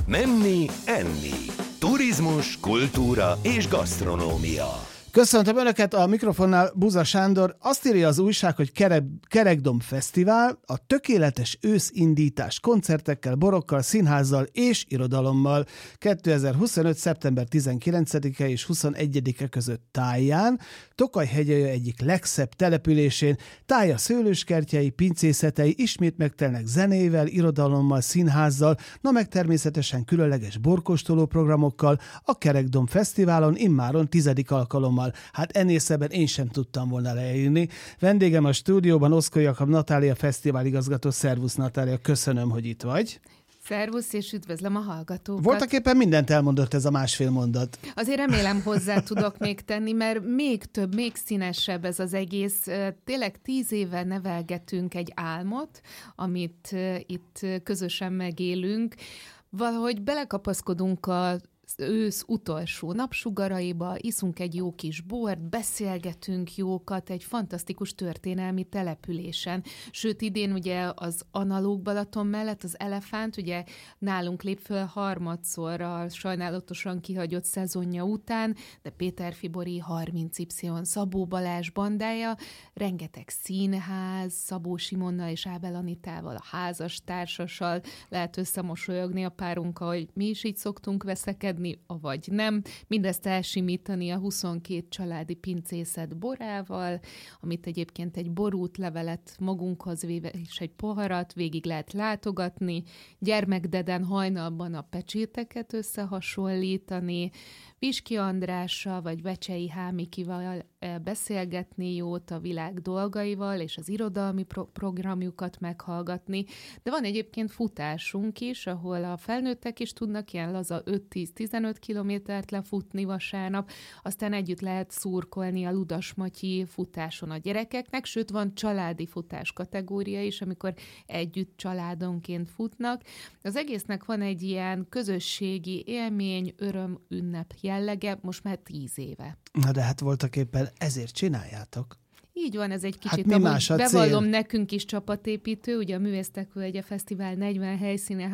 Menni, enni. Turizmus, kultúra és gasztronómia. Köszöntöm Önöket, a mikrofonnál Buza Sándor. Azt írja az újság, hogy Kerekdomb Fesztivál, a tökéletes őszindítás koncertekkel, borokkal, színházzal és irodalommal 2025. szeptember 19-e és 21-e között Táján, Tokaj-hegye egyik legszebb településén. Tája szőlőskertjei, pincészetei ismét megtelnek zenével, irodalommal, színházzal, na meg természetesen különleges borkóstoló programokkal, a Kerekdomb Fesztiválon immáron 10. alkalommal. Hát ennél szebben én sem tudtam volna leírni. Vendégem a stúdióban Oszkó Jakab Natália fesztiváligazgató. Szervusz Natália, köszönöm, hogy itt vagy. Szervusz, és üdvözlöm a hallgatókat. Voltak éppen mindent elmondott ez a másfél mondat. Azért remélem hozzá tudok még tenni, mert még több, még színesebb ez az egész. Tényleg 10 éve nevelgetünk egy álmot, amit itt közösen megélünk. Valahogy belekapaszkodunk az ősz utolsó napsugaraiba, iszunk egy jó kis bort, beszélgetünk jókat egy fantasztikus történelmi településen. Sőt, idén ugye az analóg Balaton mellett az Elefánt, ugye nálunk lép föl harmadszor a sajnálatosan kihagyott szezonja után, de Péter Fibori 30Y, Szabó Balázs bandája, rengeteg színház, Szabó Simonnal és Ábel Anitával, a házastársassal lehet összemosolyogni a párunkkal, hogy mi is így szoktunk veszekedni, avagy nem. Mindezt elsimítani a 22 családi pincészet borával, amit egyébként egy borútlevelet magunkhoz véve és egy poharat végig lehet látogatni, gyermekdeden hajnalban a pecséteket összehasonlítani, Piski Andrással vagy Vecsei Hámikival beszélgetni jót a világ dolgaival, és az irodalmi programjukat meghallgatni. De van egyébként futásunk is, ahol a felnőttek is tudnak ilyen laza 5-10-15 kilométert lefutni vasárnap, aztán együtt lehet szurkolni a Ludas-Matyi futáson a gyerekeknek, sőt van családi futás kategória is, amikor együtt családonként futnak. Az egésznek van egy ilyen közösségi élmény, öröm, ünnep jellege, most már 10 éve. Na de hát voltak éppen ezért csináljátok. Így van, ez egy kicsit, hát ahogy bevallom, nekünk is csapatépítő, ugye a Művésztek Völgye Fesztivál 40 helyszíne,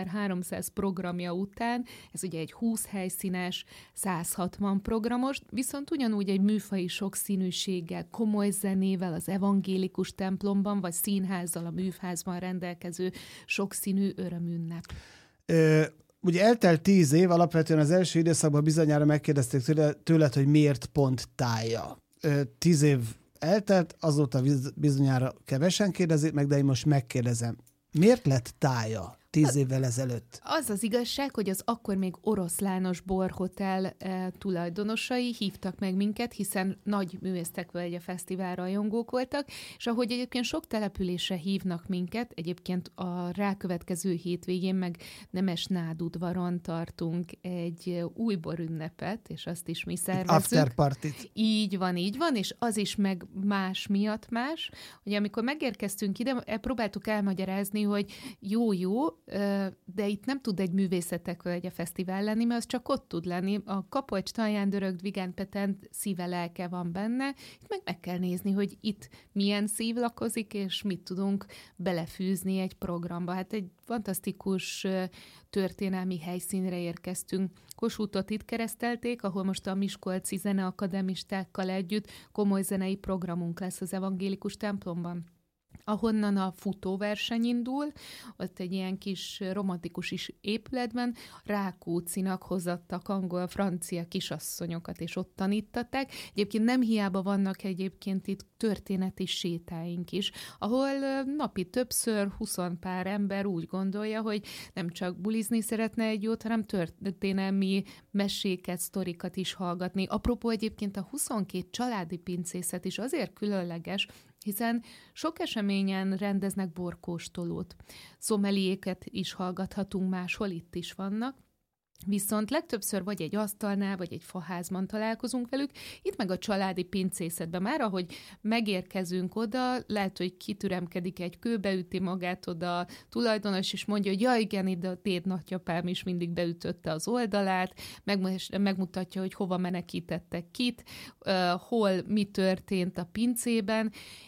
3300 programja után, ez ugye egy 20 helyszínes, 160 programos, viszont ugyanúgy egy műfaji sokszínűséggel, komoly zenével, az evangélikus templomban, vagy színházzal, a műfházban rendelkező sokszínű örömünnep. Ugye eltelt 10 év, alapvetően az első időszakban bizonyára megkérdezték tőled, hogy miért pont Tája. 10 év eltelt, azóta bizonyára kevesen kérdezik meg, de én most megkérdezem. Miért lett Tája 10 évvel ezelőtt? Az az igazság, hogy az akkor még Oroszlános borhotel tulajdonosai hívtak meg minket, hiszen nagy Művésztek Völgye Fesztivál rajongók voltak, és ahogy egyébként sok településre hívnak minket, egyébként a rákövetkező hétvégén meg Nemesnádudvaron tartunk egy új borünnepet, és azt is mi szervezzük. Afterpartit. Így van, és az is meg más miatt más, hogy amikor megérkeztünk ide, próbáltuk elmagyarázni, hogy jó, de itt nem tud egy Művészetek Völgye Fesztivál lenni, mert az csak ott tud lenni. A Kapocs, Talján, Dörög, Vigán, Petent szíve, lelke van benne. Itt meg kell nézni, hogy itt milyen szív lakozik, és mit tudunk belefűzni egy programba. Hát egy fantasztikus történelmi helyszínre érkeztünk. Kossuthot itt keresztelték, ahol most a miskolci zeneakademistákkal együtt komoly zenei programunk lesz az evangélikus templomban, ahonnan a futóverseny indul, ott egy ilyen kis romantikus is épületben Rákóczinak hozattak angol-francia kisasszonyokat, és ott tanítatták. Egyébként nem hiába vannak egyébként itt történeti sétáink is, ahol napi többször 20 pár ember úgy gondolja, hogy nem csak bulizni szeretne egy jót, hanem történelmi meséket, sztorikat is hallgatni. Apropó egyébként a 22 családi pincészet is azért különleges, hiszen sok eseményen rendeznek borkóstolót. Szomeliéket is hallgathatunk máshol, itt is vannak. Viszont legtöbbször vagy egy asztalnál, vagy egy faházban találkozunk velük, itt meg a családi pincészetben. Már ahogy megérkezünk oda, lehet, hogy kitüremkedik egy kő, beüti magát oda a tulajdonos, és mondja, hogy ja igen, ide a téd nagyapám is mindig beütötte az oldalát, megmutatja, hogy hova menekítettek kit, hol mi történt a pincében,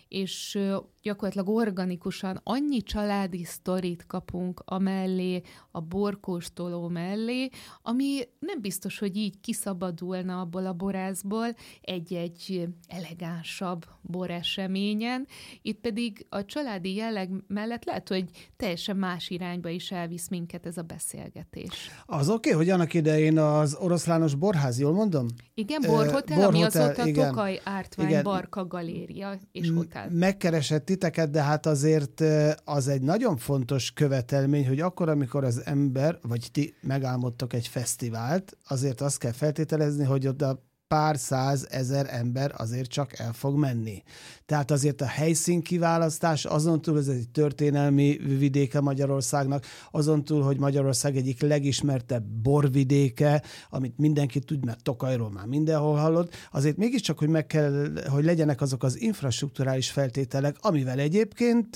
és gyakorlatilag organikusan annyi családi sztorit kapunk amellé, a borkóstoló mellé, ami nem biztos, hogy így kiszabadulna abból a borászból egy-egy elegánsabb boreseményen. Itt pedig a családi jelleg mellett lehet, hogy teljesen más irányba is elvisz minket ez a beszélgetés. Az oké, hogy annak idején az Oroszlános Borház, jól mondom? Igen, Borhotel, ami azóta a Tokaj Ártvány Barka Galéria és Hotel. Megkeresett titeket, de hát azért az egy nagyon fontos követelmény, hogy akkor, amikor az ember, vagy ti megálmodtok egy fesztivált, azért azt kell feltételezni, hogy oda pár százezer ember azért csak el fog menni. Tehát azért a helyszín kiválasztás, azon túl, ez egy történelmi vidéke Magyarországnak, azon túl, hogy Magyarország egyik legismertebb borvidéke, amit mindenki tud, mert Tokajról már mindenhol hallott, azért mégiscsak, hogy meg kell, hogy legyenek azok az infrastrukturális feltételek, amivel egyébként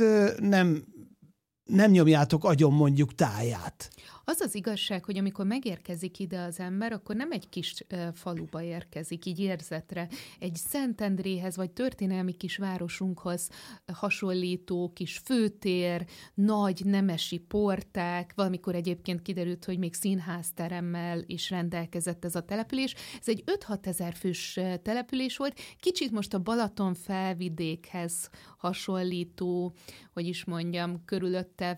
nem nyomjátok agyon mondjuk táját. Az az igazság, hogy amikor megérkezik ide az ember, akkor nem egy kis faluba érkezik, így érzetre. Egy Szentendréhez, vagy történelmi kis városunkhoz hasonlító kis főtér, nagy nemesi porták, valamikor egyébként kiderült, hogy még színházteremmel is rendelkezett ez a település. Ez egy 5-6 ezer fős település volt, kicsit most a Balaton felvidékhez hasonlító, hogy is mondjam, körülötte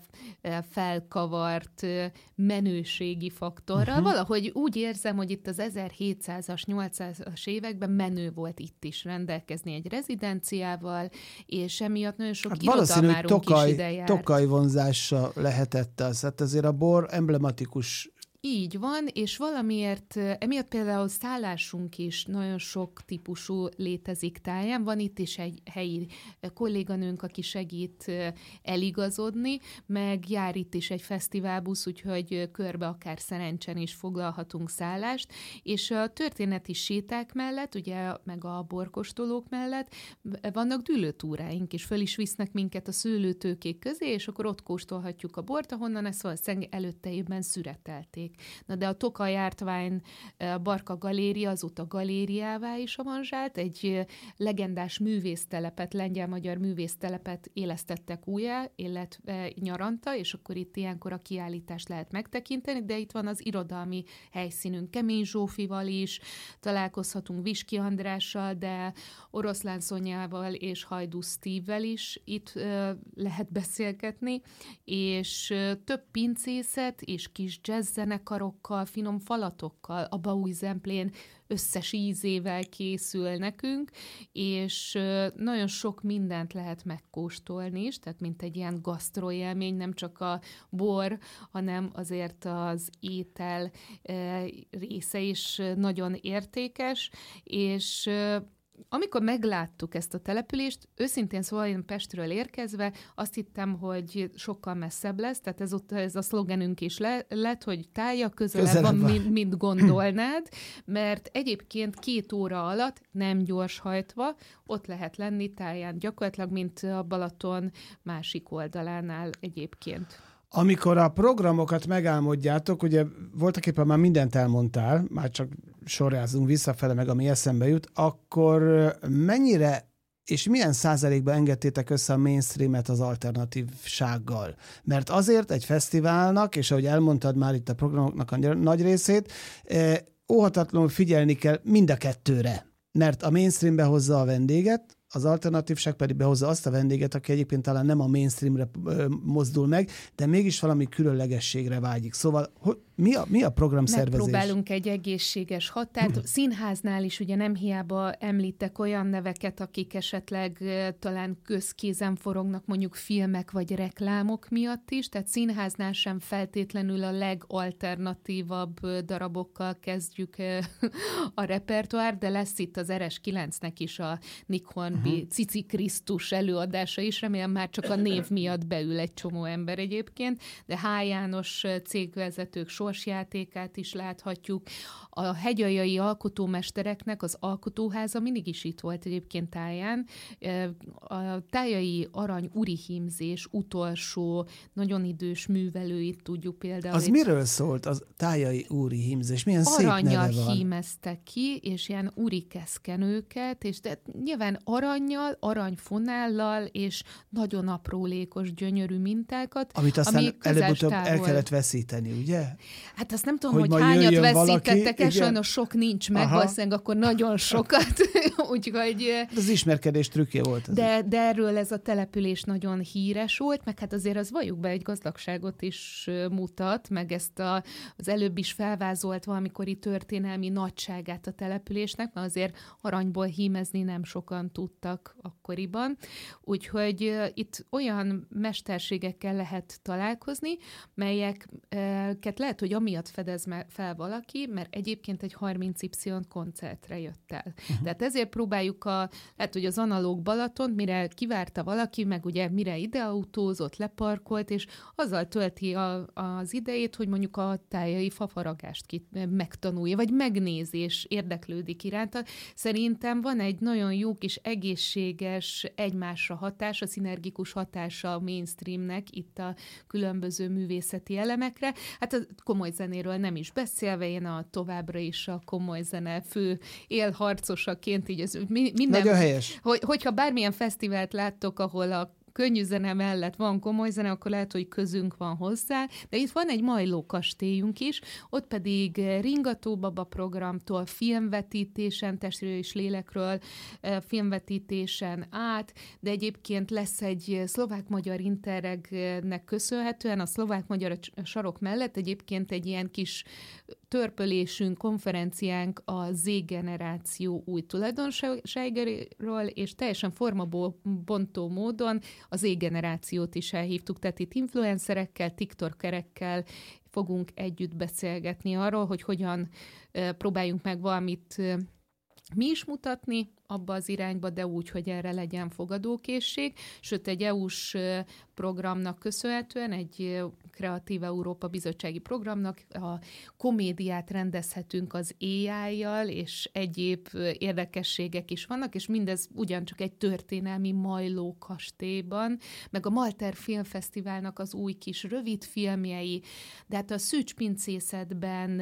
felkavart menőségi faktorral. Valahogy úgy érzem, hogy itt az 1700-as, 800-as években menő volt itt is rendelkezni egy rezidenciával, és emiatt nagyon sok irodalmárunk is ide járt. Tokaj vonzása lehetett az. Hát azért a bor emblematikus. Így van, és valamiért, emiatt például szállásunk is nagyon sok típusú létezik táján. Van itt is egy helyi kolléganőnk, aki segít eligazodni, meg jár itt is egy fesztiválbusz, úgyhogy körbe akár szerencsen is foglalhatunk szállást, és a történeti séták mellett, ugye meg a borkostolók mellett vannak dűlőtúráink, és föl is visznek minket a szőlőtőkék közé, és akkor ott kóstolhatjuk a bort, ahonnan ezt valószínűleg előtte évben szüretelték. Na de a Tokaj Ártvány Barka Galéria azóta galériává is avanzsált, egy legendás művésztelepet, lengyel-magyar művésztelepet élesztettek újjá, illetve nyaranta, és akkor itt ilyenkor a kiállítást lehet megtekinteni, de itt van az irodalmi helyszínünk Kemény Zsófival is, találkozhatunk Viski Andrással, de Oroszlán Szonyával és Hajdú Steve-vel is itt lehet beszélgetni, és több pincészet és kis jazzzenekarokkal, finom falatokkal, a Baúj Zemplén összes ízével készül nekünk, és nagyon sok mindent lehet megkóstolni is, tehát mint egy ilyen gasztroélmény, nem csak a bor, hanem azért az étel része is nagyon értékes, és amikor megláttuk ezt a települést, őszintén szóval én Pestről érkezve azt hittem, hogy sokkal messzebb lesz, tehát ez a szlogenünk is lett, hogy tája közelebb van, mint gondolnád, mert egyébként 2 óra alatt, nem gyorshajtva, ott lehet lenni táján, gyakorlatilag, mint a Balaton másik oldalánál egyébként. Amikor a programokat megálmodjátok, ugye voltaképpen már mindent elmondtál, már csak sorrázunk visszafele, meg ami eszembe jut, akkor mennyire és milyen százalékban engedtétek össze a mainstreamet az alternatívsággal? Mert azért egy fesztiválnak, és ahogy elmondtad már itt a programoknak a nagy részét, óhatatlanul figyelni kell mind a kettőre, mert a mainstream behozza a vendéget, az alternatívság pedig behozza azt a vendéget, aki egyébként talán nem a mainstreamre mozdul meg, de mégis valami különlegességre vágyik. Szóval mi a programszervezés? Megpróbálunk egy egészséges határt. Színháznál is ugye nem hiába említek olyan neveket, akik esetleg talán közkézen forognak mondjuk filmek vagy reklámok miatt is, tehát színháznál sem feltétlenül a legalternatívabb darabokkal kezdjük a repertoár, de lesz itt az RS9-nek is a Nick Hornby Cici Krisztus előadása is, remélem már csak a név miatt beül egy csomó ember egyébként, de H. János cégvezetők sorsjátékát is láthatjuk. A hegyaljai alkotómestereknek az alkotóháza mindig is itt volt egyébként Táján. A tájai arany urihímzés utolsó, nagyon idős művelőit tudjuk például. Az miről szólt, az tájai urihímzés? Milyen szép neve van. Aranyjal hímeztek ki, és ilyen urikeszkenőket, és de nyilván aranyjal, aranyfonállal, és nagyon aprólékos, gyönyörű mintákat. Amit aztán előbb-utóbb el kellett veszíteni, ugye? Hát azt nem tudom, hogy hányat veszítettek el, sajnos sok nincs meg, valószínűleg akkor nagyon sokat. Úgyhogy... Az ismerkedés trükkje volt. De erről ez a település nagyon híres volt, meg hát azért az valljuk be, egy gazdagságot is mutat, meg ezt az előbb is felvázolt valamikori történelmi nagyságát a településnek, mert azért aranyból hímezni nem sokan tudtak akkoriban. Úgyhogy itt olyan mesterségekkel lehet találkozni, melyeket lehet, hogy amiatt fedez fel valaki, mert egyébként egy 30Y koncertre jött el. Tehát ezért próbáljuk lehet, hogy az analóg Balatont, mire kivárta valaki, meg ugye mire ideautózott, leparkolt, és azzal tölti az idejét, hogy mondjuk a tájai fafaragást megtanulja, vagy megnézi, és érdeklődik iránta. Szerintem van egy nagyon jó kis egészséges egymásra hatás, a szinergikus hatása a mainstreamnek itt a különböző művészeti elemekre. Hát a komoly zenéről nem is beszélve, én továbbra is a komoly zene fő élharcosaként, így ez minden... Nagyon helyes. Hogyha bármilyen fesztivált láttok, ahol a könnyű zene mellett van komoly zene, akkor lehet, hogy közünk van hozzá, de itt van egy Majló kastélyunk is, ott pedig Ringató Baba programtól filmvetítésen, testről és lélekről filmvetítésen át, de egyébként lesz egy szlovák-magyar interregnek köszönhetően, a szlovák-magyar sarok mellett egyébként egy ilyen kis törpölésünk, konferenciánk a Z-generáció új tulajdonságairól, és teljesen formabontó módon az Z-generációt is elhívtuk, tehát itt influencerekkel, tiktokerekkel fogunk együtt beszélgetni arról, hogy hogyan próbáljunk meg valamit mi is mutatni abba az irányba, de úgy, hogy erre legyen fogadókészség. Sőt, egy EU-s programnak köszönhetően, egy Kreatív Európa bizottsági programnak a komédiát rendezhetünk az AI-jal, és egyéb érdekességek is vannak, és mindez ugyancsak egy történelmi Majló kastélyban, meg a Malter Filmfesztiválnak az új kis rövid filmjei, de hát a Szűcs pincészetben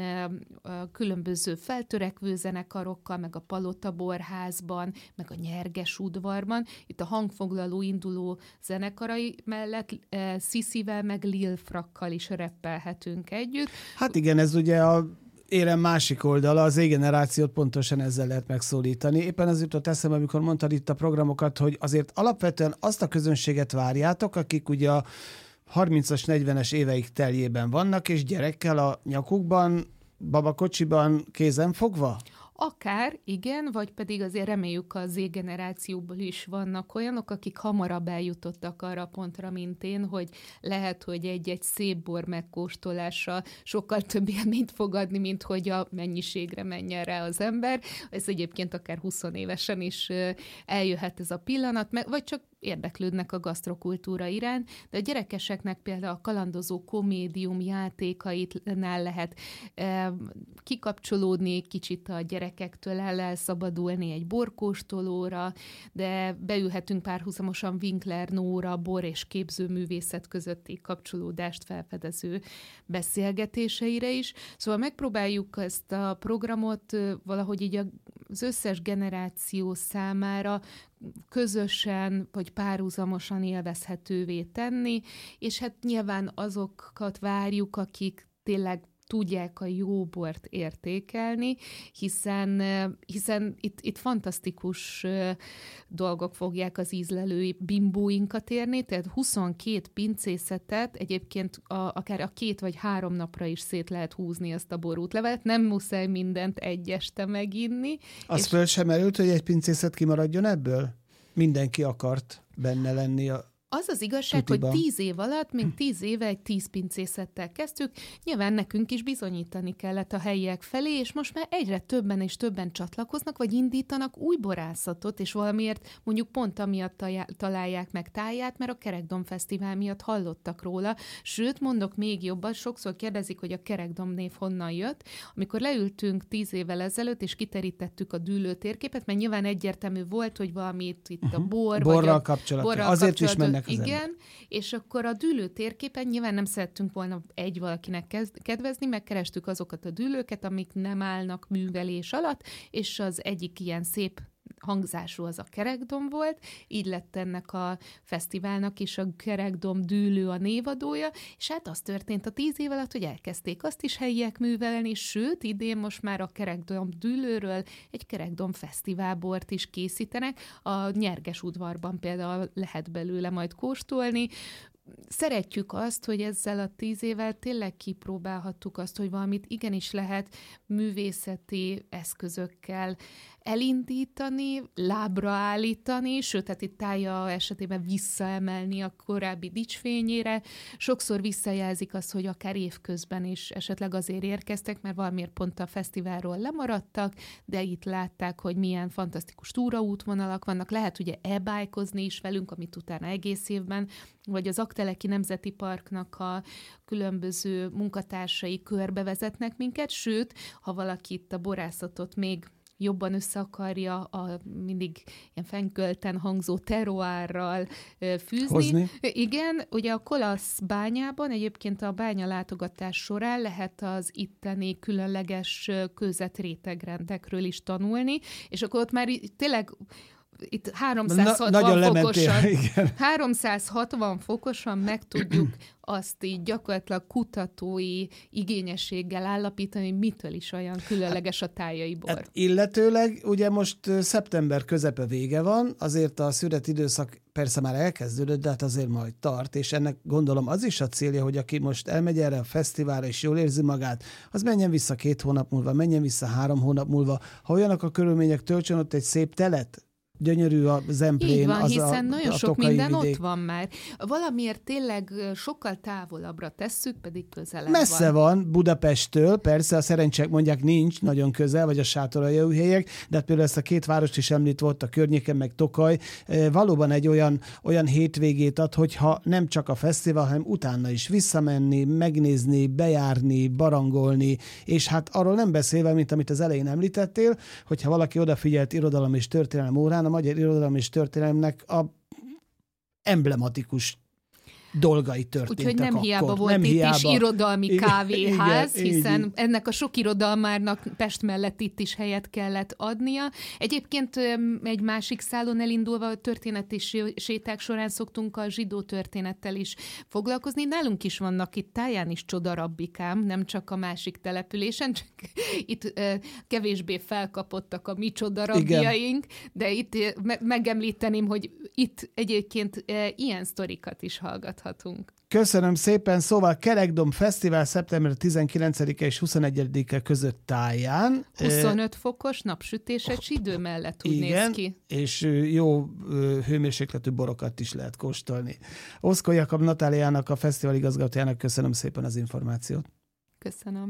különböző feltörekvő zenekarokkal, meg a Palota Borházban, meg a Nyerges udvarban, itt a hangfoglaló induló zenekarai mellett Sziszivel, meg Lil Frakkal is reppelhetünk együtt. Hát igen, ez ugye a érem másik oldala, az Z-generációt pontosan ezzel lehet megszólítani. Éppen ez jutott eszembe, amikor mondtad itt a programokat, hogy azért alapvetően azt a közönséget várjátok, akik ugye a 30-as, 40-es éveik teljében vannak, és gyerekkel a nyakukban, babakocsiban kézen fogva? Akár, igen, vagy pedig azért reméljük a Z-generációból is vannak olyanok, akik hamarabb eljutottak arra a pontra, mint én, hogy lehet, hogy egy szép bor megkóstolása sokkal több élményt fog adni, mint hogy a mennyiségre menjen rá az ember. Ez egyébként akár 20 évesen is eljöhet ez a pillanat, vagy csak érdeklődnek a gasztrokultúra iránt, de a gyerekeseknek például a kalandozó komédium játékaitnál lehet kikapcsolódni, kicsit a gyerekektől elszabadulni egy borkóstolóra, de beülhetünk párhuzamosan Winkler Nóra bor és képzőművészet közötti kapcsolódást felfedező beszélgetéseire is. Szóval megpróbáljuk ezt a programot valahogy így az összes generáció számára közösen vagy párhuzamosan élvezhetővé tenni, és hát nyilván azokat várjuk, akik tényleg tudják a jó bort értékelni, hiszen itt fantasztikus dolgok fogják az ízlelői bimbóinkat érni, tehát 22 pincészetet egyébként akár a 2 vagy 3 napra is szét lehet húzni ezt a borútlevelet, nem muszáj mindent egy este meginni. Az föl sem merült, hogy egy pincészet kimaradjon ebből? Mindenki akart benne lenni Az az igazság, tutiba. hogy 10 év alatt, még 10 éve egy 10 pincészettel kezdtük, nyilván nekünk is bizonyítani kellett a helyiek felé, és most már egyre többen és többen csatlakoznak, vagy indítanak új borászatot, és valamiért mondjuk pont amiatt találják meg táját, mert a Kerekdom Fesztivál miatt hallottak róla. Sőt, mondok még jobban, sokszor kérdezik, hogy a Kerekdom név honnan jött. Amikor leültünk 10 évvel ezelőtt, és kiterítettük a dűlő térképet, mert nyilván egyértelmű volt, hogy valamit itt a borral kapcsolatban. Azért is mennek az igen, emberek. És akkor a dűlő térképen nyilván nem szerettünk volna valakinek kedvezni, megkerestük azokat a dűlőket, amik nem állnak művelés alatt, és az egyik ilyen szép hangzású az a Kerekdom volt, így lett ennek a fesztiválnak is a Kerekdom dűlő a névadója, és hát az történt a 10 év alatt, hogy elkezdték azt is helyiek művelni, sőt, idén most már a Kerekdom dűlőről egy Kerekdom fesztiválbort is készítenek, a Nyergesudvarban például lehet belőle majd kóstolni. Szeretjük azt, hogy ezzel a 10 évvel tényleg kipróbálhattuk azt, hogy valamit igenis lehet művészeti eszközökkel elindítani, lábra állítani, sőt, tehát itt Tája esetében visszaemelni a korábbi dicsfényére. Sokszor visszajelzik azt, hogy akár évközben is esetleg azért érkeztek, mert valamiért pont a fesztiválról lemaradtak, de itt látták, hogy milyen fantasztikus túraútvonalak vannak. Lehet ugye e-bike-ozni is velünk, amit utána egész évben, vagy az Aggteleki Nemzeti Parknak a különböző munkatársai körbevezetnek minket, sőt, ha valaki itt a borászatot még jobban össze akarja a mindig ilyen fenykölten hangzó terroárral fűzni. Hozni. Igen, ugye a Kolasz bányában egyébként a bányalátogatás során lehet az itteni különleges kőzetrétegrendekről is tanulni, és akkor ott már tényleg itt 360 fokosan meg tudjuk azt így gyakorlatilag kutatói igényességgel állapítani, hogy mitől is olyan különleges a tájai bor. Hát illetőleg ugye most szeptember közepe vége van, azért a szüret időszak persze már elkezdődött, de hát azért majd tart, és ennek gondolom az is a célja, hogy aki most elmegy erre a fesztiválra és jól érzi magát, az menjen vissza 2 hónap múlva, menjen vissza 3 hónap múlva. Ha olyanok a körülmények, töltsön ott egy szép telet, gyönyörű a Zemplén. Így van, hiszen nagyon sok minden vidék. ott van már. Valamiért tényleg sokkal távolabbra tesszük, pedig közelebb Messze van Budapesttől, persze a szerencsák mondják nincs nagyon közel, vagy a sátoraljaújhelyek, de hát például ezt a 2 várost is említve ott a környéken, meg Tokaj, valóban egy olyan hétvégét ad, hogyha nem csak a fesztivál, hanem utána is visszamenni, megnézni, bejárni, barangolni, és hát arról nem beszélve, mint amit az elején említettél, hogyha valaki odafigyelt irodalom és történelem órán, a magyar irodalom és történelemnek a emblematikus dolgai történtek. Úgyhogy nem akkor. hiába volt nem itt hiába. is irodalmi kávéház, igen, hiszen így. ennek a sok irodalmárnak Pest mellett itt is helyet kellett adnia. Egyébként egy másik szálon elindulva a történeti séták során szoktunk a zsidó történettel is foglalkozni. Nálunk is vannak itt Táján is csodarabbikám, nem csak a másik településen, csak itt kevésbé felkapottak a mi csodarabbiaink, de itt megemlíteném, hogy itt egyébként ilyen sztorikat is hallgathatunk. Köszönöm szépen, szóval Kerekdom Fesztivál szeptember 19-e és 21-e között Táján. 25 fokos napsütéses idő mellett úgy igen, néz ki. És jó hőmérsékletű borokat is lehet kóstolni. Oszkó Jakab Natáliának, a fesztivál igazgatójának köszönöm szépen az információt. Köszönöm.